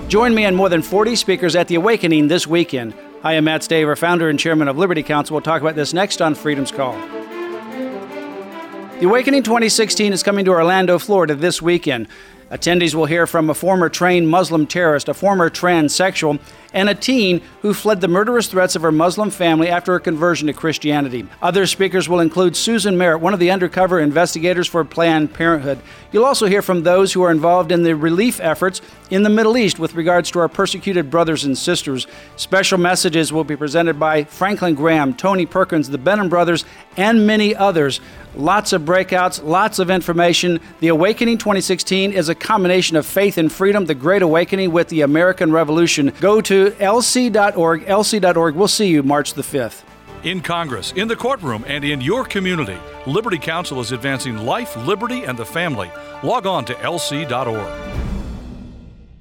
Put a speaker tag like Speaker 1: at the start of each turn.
Speaker 1: Join me and more than 40 speakers at The Awakening this weekend. Hi, I'm Matt Staver, founder and chairman of Liberty Counsel. We'll talk about this next on Freedom's Call. The Awakening 2016 is coming to Orlando, Florida this weekend. Attendees will hear from a former trained Muslim terrorist, a former transsexual, and a teen who fled the murderous threats of her Muslim family after her conversion to Christianity. Other speakers will include Susan Merritt, one of the undercover investigators for Planned Parenthood. You'll also hear from those who are involved in the relief efforts in the Middle East with regards to our persecuted brothers and sisters. Special messages will be presented by Franklin Graham, Tony Perkins, the Benham brothers, and many others. Lots of breakouts, lots of information. The Awakening 2016 is a combination of faith and freedom, the Great Awakening with the American Revolution. Go to lc.org, lc.org. We'll see you March the 5th.
Speaker 2: In Congress, in the courtroom, and in your community, Liberty Counsel is advancing life, liberty, and the family. Log on to lc.org.